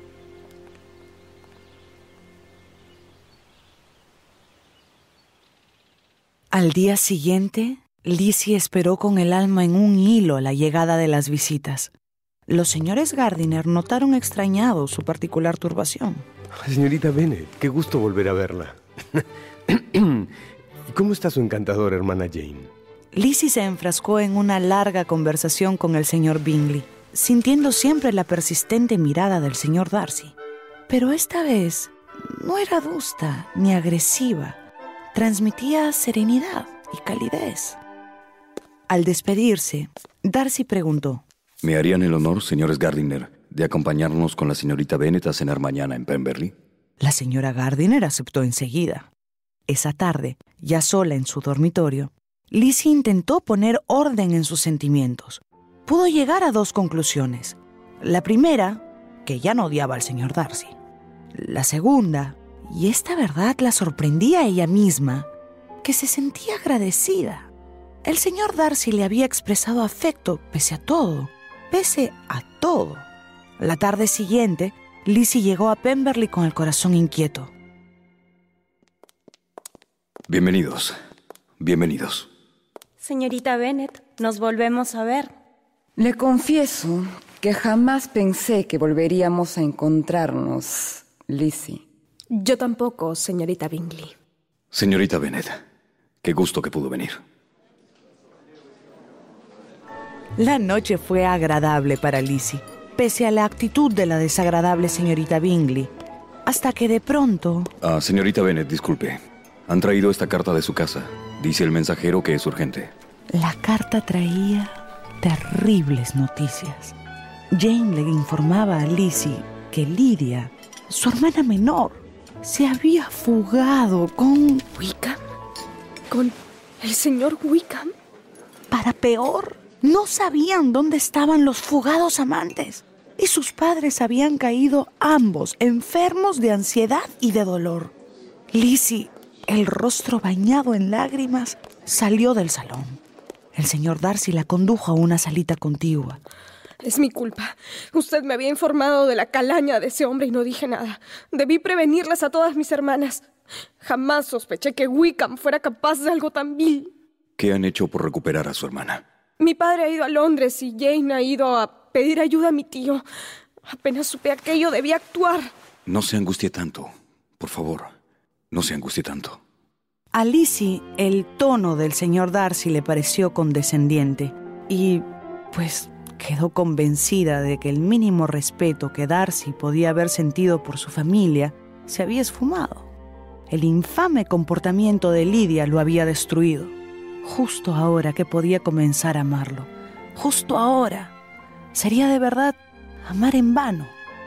Al día siguiente, Lizzie esperó con el alma en un hilo la llegada de las visitas. Los señores Gardiner notaron extrañados su particular turbación. Señorita Bennet, qué gusto volver a verla. ¿Y cómo está su encantadora hermana Jane? Lizzie se enfrascó en una larga conversación con el señor Bingley. sintiendo siempre la persistente mirada del señor Darcy. Pero esta vez no era adusta ni agresiva. Transmitía serenidad y calidez. Al despedirse, Darcy preguntó: ¿Me harían el honor, señores Gardiner, de acompañarnos con la señorita Bennet a cenar mañana en Pemberley? La señora Gardiner aceptó enseguida. Esa tarde, ya sola en su dormitorio, Lizzie intentó poner orden en sus sentimientos. Pudo llegar a dos conclusiones. La primera, que ya no odiaba al señor Darcy. La segunda, y esta verdad la sorprendía a ella misma, que se sentía agradecida. El señor Darcy le había expresado afecto pese a todo, pese a todo. La tarde siguiente, Lizzie llegó a Pemberley con el corazón inquieto. Bienvenidos, bienvenidos. Señorita Bennet, nos volvemos a ver. Le confieso que jamás pensé que volveríamos a encontrarnos, Lizzie. Yo tampoco, señorita Bingley. Señorita Bennet, qué gusto que pudo venir. La noche fue agradable para Lizzie, pese a la actitud de la desagradable señorita Bingley, hasta que de pronto... Ah, señorita Bennet, disculpe. Han traído esta carta de su casa. Dice el mensajero que es urgente. La carta traía terribles noticias. Jane le informaba a Lizzie que Lydia, su hermana menor, se había fugado con... ¿Wickham? ¿Con el señor Wickham? Para peor, no sabían dónde estaban los fugados amantes. Y sus padres habían caído ambos enfermos de ansiedad y de dolor. Lizzie, el rostro bañado en lágrimas, salió del salón. El señor Darcy la condujo a una salita contigua. Es mi culpa. Usted me había informado de la calaña de ese hombre y no dije nada. Debí prevenirlas a todas mis hermanas. Jamás sospeché que Wickham fuera capaz de algo tan vil. ¿Qué han hecho por recuperar a su hermana? Mi padre ha ido a Londres y Jane ha ido a pedir ayuda a mi tío. Apenas supe aquello, debí actuar. No se angustie tanto. Por favor, no se angustie tanto. A Lizzie, el tono del señor Darcy le pareció condescendiente y, pues, quedó convencida de que el mínimo respeto que Darcy podía haber sentido por su familia se había esfumado. El infame comportamiento de Lydia lo había destruido. Justo ahora que podía comenzar a amarlo. Justo ahora. Sería de verdad amar en vano.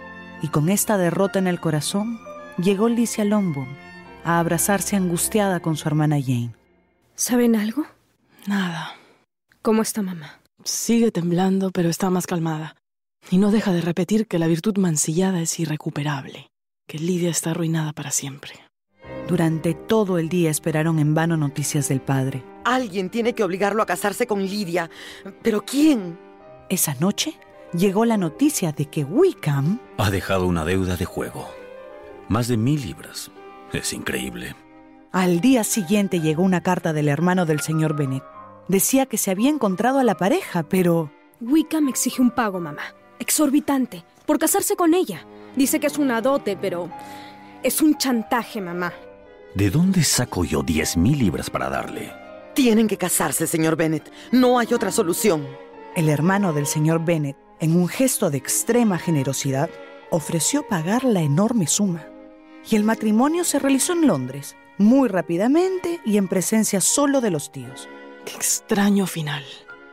Y con esta derrota en el corazón, llegó Lizzie a Longbourn a abrazarse angustiada con su hermana Jane. ¿Saben algo? Nada. ¿Cómo está mamá? Sigue temblando, pero está más calmada. Y no deja de repetir que la virtud mancillada es irrecuperable, que Lydia está arruinada para siempre. Durante todo el día esperaron en vano noticias del padre. Alguien tiene que obligarlo a casarse con Lydia. ¿Pero quién? Esa noche llegó la noticia de que Wickham... ha dejado una deuda de juego. Más de mil libras. Es increíble. Al día siguiente llegó una carta del hermano del señor Bennet. Decía que se había encontrado a la pareja, pero... Wickham exige un pago, mamá. Exorbitante. Por casarse con ella. Dice que es una dote, pero... es un chantaje, mamá. ¿De dónde saco yo diez mil libras para darle? Tienen que casarse, señor Bennet. No hay otra solución. El hermano del señor Bennet, en un gesto de extrema generosidad, ofreció pagar la enorme suma. Y el matrimonio se realizó en Londres, muy rápidamente y en presencia solo de los tíos. Qué extraño final.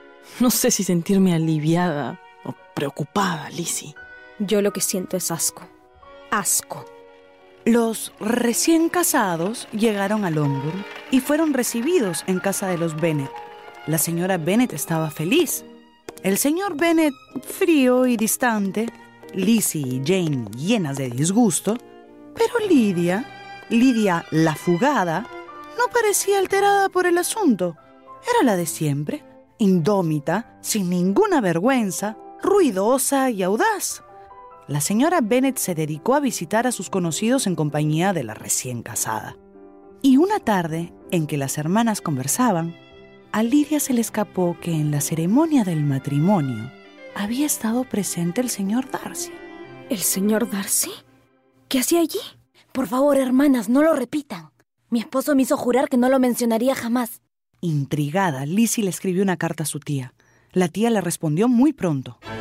No sé si sentirme aliviada o preocupada, Lizzie. Yo lo que siento es asco. Asco. Los recién casados llegaron a Longbourn y fueron recibidos en casa de los Bennet. La señora Bennet estaba feliz. El señor Bennet, frío y distante. Lizzie y Jane llenas de disgusto. Pero Lydia, Lydia la fugada, no parecía alterada por el asunto. Era la de siempre, indómita, sin ninguna vergüenza, ruidosa y audaz. La señora Bennet se dedicó a visitar a sus conocidos en compañía de la recién casada. Y una tarde, en que las hermanas conversaban, a Lydia se le escapó que en la ceremonia del matrimonio había estado presente el señor Darcy. ¿El señor Darcy? ¿Qué hacía allí? Por favor, hermanas, no lo repitan. Mi esposo me hizo jurar que no lo mencionaría jamás. Intrigada, Lizzie le escribió una carta a su tía. La tía le respondió muy pronto.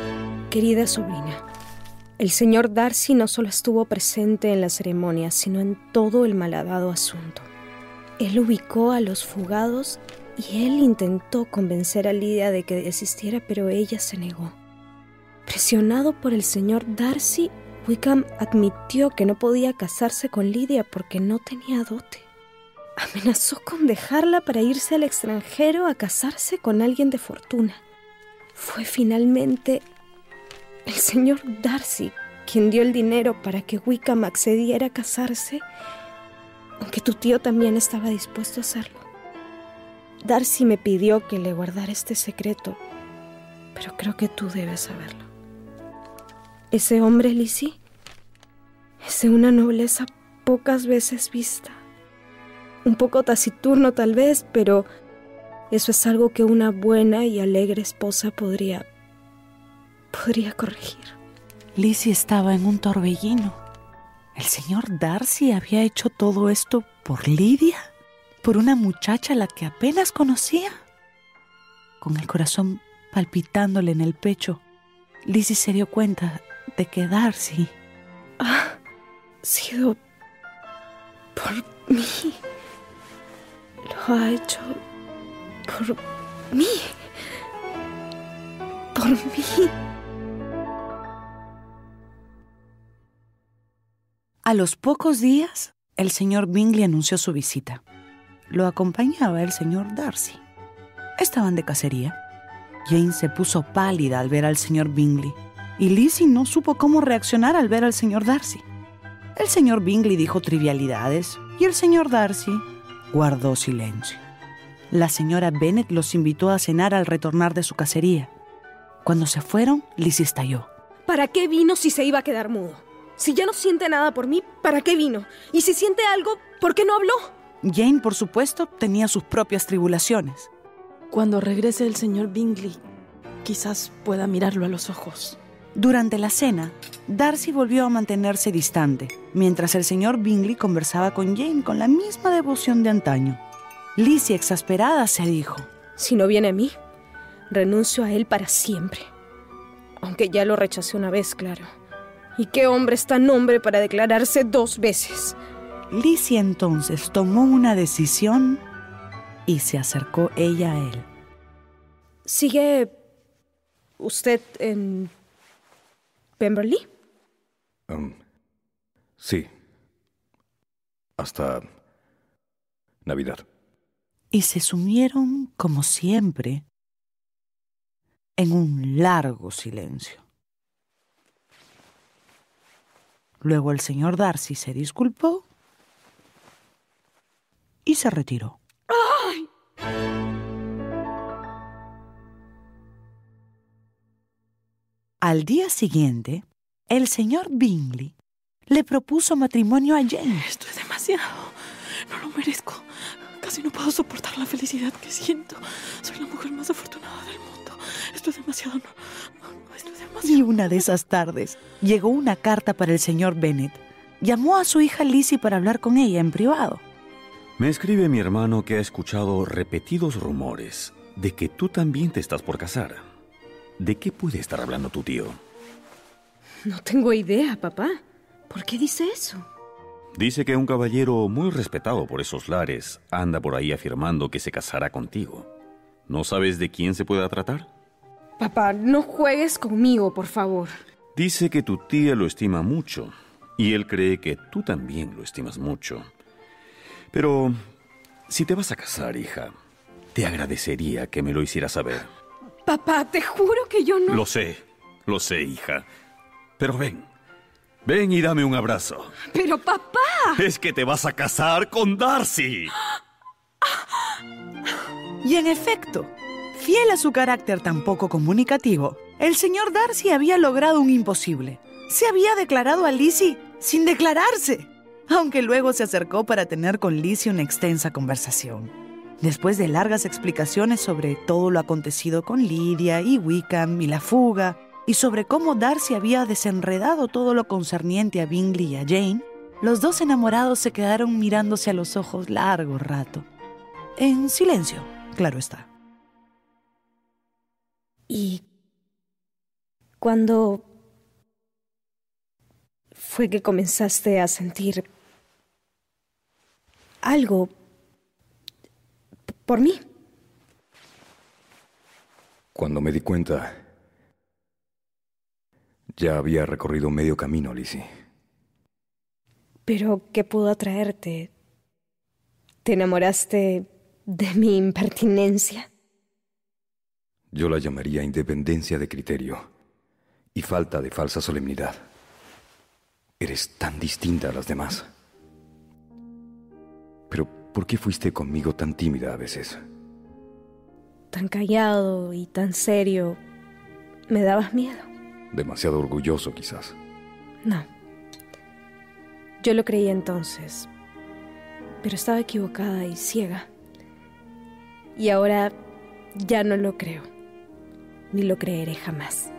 Querida sobrina, el señor Darcy no solo estuvo presente en la ceremonia, sino en todo el malhadado asunto. Él ubicó a los fugados y él intentó convencer a Lidia de que desistiera, pero ella se negó. Presionado por el señor Darcy, Wickham admitió que no podía casarse con Lidia porque no tenía dote. Amenazó con dejarla para irse al extranjero a casarse con alguien de fortuna. Fue finalmente el señor Darcy quien dio el dinero para que Wickham accediera a casarse, aunque tu tío también estaba dispuesto a hacerlo. Darcy me pidió que le guardara este secreto, pero creo que tú debes saberlo. Ese hombre, Lizzie, es de una nobleza pocas veces vista. Un poco taciturno tal vez, pero eso es algo que una buena y alegre esposa podría... podría corregir. Lizzie estaba en un torbellino. ¿El señor Darcy había hecho todo esto por Lidia? ¿Por una muchacha a la que apenas conocía? Con el corazón palpitándole en el pecho, Lizzie se dio cuenta de que Darcy ha sido por mí. Lo ha hecho por mí. Por mí. A los pocos días, el señor Bingley anunció su visita. Lo acompañaba el señor Darcy. Estaban de cacería. Jane se puso pálida al ver al señor Bingley y Lizzie no supo cómo reaccionar al ver al señor Darcy. El señor Bingley dijo trivialidades y el señor Darcy guardó silencio. La señora Bennet los invitó a cenar al retornar de su cacería. Cuando se fueron, Lizzie estalló. ¿Para qué vino si se iba a quedar mudo? Si ya no siente nada por mí, ¿para qué vino? Y si siente algo, ¿por qué no habló? Jane, por supuesto, tenía sus propias tribulaciones. Cuando regrese el señor Bingley, quizás pueda mirarlo a los ojos. Durante la cena, Darcy volvió a mantenerse distante, mientras el señor Bingley conversaba con Jane con la misma devoción de antaño. Lizzie, exasperada, se dijo: si no viene a mí, renuncio a él para siempre. Aunque ya lo rechacé una vez, claro. ¿Y qué hombre es tan hombre para declararse dos veces? Lizzie entonces tomó una decisión y se acercó ella a él. ¿Sigue usted en Pemberley? Um, sí. Hasta Navidad. Y se sumieron, como siempre, en un largo silencio. Luego el señor Darcy se disculpó y se retiró. ¡Ay! Al día siguiente, el señor Bingley le propuso matrimonio a Jane. Esto es demasiado. No lo merezco. Casi no puedo soportar la felicidad que siento. Soy la mujer más afortunada del mundo. Esto es demasiado. No, no, esto es demasiado. Y una de esas tardes llegó una carta para el señor Bennet. Llamó a su hija Lizzie para hablar con ella en privado. Me escribe mi hermano que ha escuchado repetidos rumores de que tú también te estás por casar. ¿De qué puede estar hablando tu tío? No tengo idea, papá. ¿Por qué dice eso? Dice que un caballero muy respetado por esos lares anda por ahí afirmando que se casará contigo. ¿No sabes de quién se pueda tratar? Papá, no juegues conmigo, por favor. Dice que tu tía lo estima mucho y él cree que tú también lo estimas mucho. Pero si te vas a casar, hija, te agradecería que me lo hicieras saber. Papá, te juro que yo no... Lo sé, lo sé, hija. Pero ven, ven y dame un abrazo. Pero papá... Es que te vas a casar con Darcy. Y en efecto, fiel a su carácter tan poco comunicativo, el señor Darcy había logrado un imposible. Se había declarado a Lizzie sin declararse, aunque luego se acercó para tener con Lizzie una extensa conversación. Después de largas explicaciones sobre todo lo acontecido con Lidia y Wickham y la fuga, y sobre cómo Darcy había desenredado todo lo concerniente a Bingley y a Jane, los dos enamorados se quedaron mirándose a los ojos largo rato. En silencio, claro está. ¿Y ¿Cuándo fue que comenzaste a sentir algo por mí? Cuando me di cuenta, ya había recorrido medio camino, Lizzie. ¿Pero qué pudo atraerte? ¿Te enamoraste de mi impertinencia? Yo la llamaría independencia de criterio y falta de falsa solemnidad. Eres tan distinta a las demás. Pero, ¿por qué fuiste conmigo tan tímida a veces? Tan callado y tan serio. ¿Me dabas miedo? Demasiado orgulloso, quizás. No. Yo lo creía entonces, pero estaba equivocada y ciega. Y ahora ya no lo creo, ni lo creeré jamás.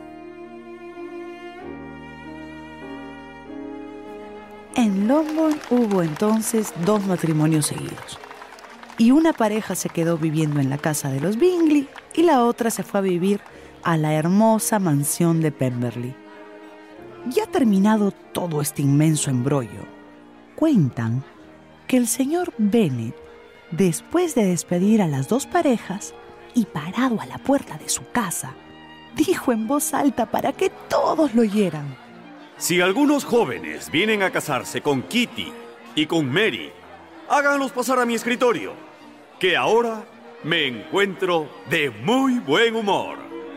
En Longbourn hubo entonces dos matrimonios seguidos. Y una pareja se quedó viviendo en la casa de los Bingley y la otra se fue a vivir a la hermosa mansión de Pemberley. Ya terminado todo este inmenso embrollo, cuentan que el señor Bennet, después de despedir a las dos parejas y parado a la puerta de su casa, dijo en voz alta para que todos lo oyeran: si algunos jóvenes vienen a casarse con Kitty y con Mary, háganlos pasar a mi escritorio, que ahora me encuentro de muy buen humor.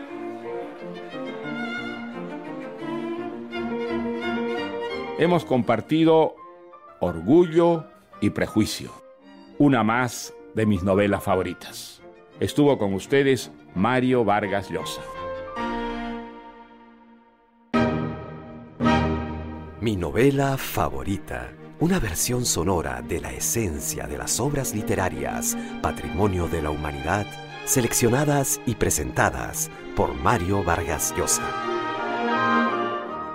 Hemos compartido Orgullo y Prejuicio, una más de mis novelas favoritas. Estuvo con ustedes Mario Vargas Llosa. Mi novela favorita, una versión sonora de la esencia de las obras literarias, Patrimonio de la Humanidad, seleccionadas y presentadas por Mario Vargas Llosa.